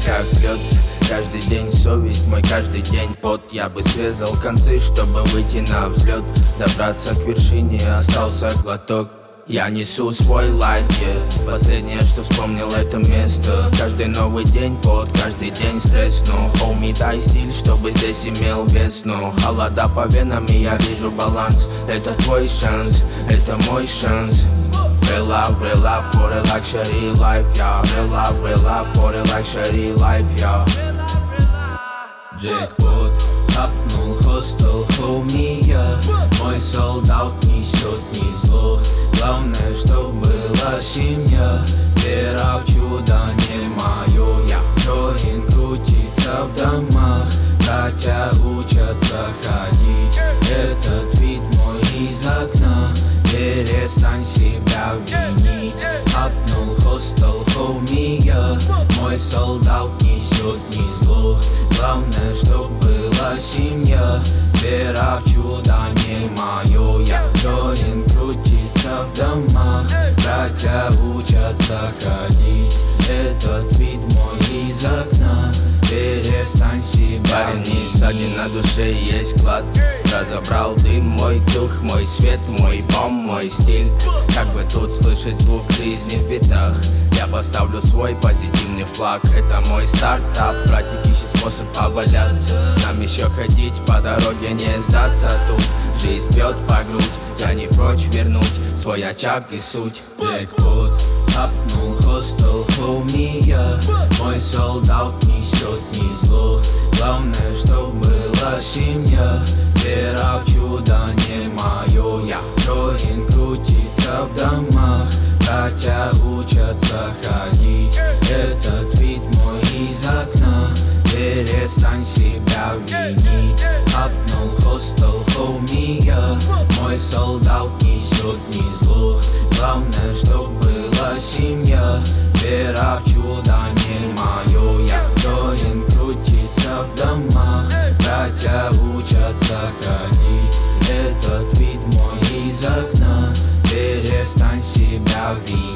как лед. Каждый день совесть мой, каждый день пот. Я бы срезал концы, чтобы выйти на взлет. Добраться к вершине, остался глоток. Я несу свой лайт, последнее, что вспомнил, это место. Каждый новый день пот, каждый день стресс. Но, хоуми, дай стиль, чтобы здесь имел вес. Но холода по венам, и я вижу баланс. Это твой шанс, это мой шанс. Real love for a luxury life, yeah. Real love for a luxury life, yeah. Джекпот, хапнул хостел, хоуми, я. Мой солдат несет не зло. Главное, чтоб была семья. Вера в чудо не мое. Я Джоин крутится в домах. Братья учатся ходить. Этот вид мой из окна. Перестань себя винить. Хапнул хостел, хоуми, я. Мой солдат несет не зло. Главное, чтоб была семья. Вера в чудо не мое. Я Джоин крутится в домах. Братья учатся ходить. Этот вид мой из окна. Перестань себя парень не ссади, на душе есть клад. Разобрал дым, мой дух, мой свет, мой бом, мой стиль. Как бы тут слышать звук жизни в битах. Я поставлю свой позитивный флаг. Это мой стартап, братик ищет способ поваляться. Нам еще ходить по дороге, не сдаться тут. Жизнь бьет по грудь, я не прочь вернуть свой очаг и суть. Джекпот, хапнул хостел, хоуми, я. Мой солдат несет не зло. Главное, чтоб была семья. Вера в чудо не мое. Я Джоин крутится в домах. Братья учатся ходить. Этот вид мой из окна. Перестань себя винить. Хапнул хостел, хоуми, я. Мой солдат несет не зло. Главное, чтоб была семья. Вера в чудо не мое. Я Джоин крутится в домах. Братья учатся ходить. Этот вид мой из окна. Перестань себя винить.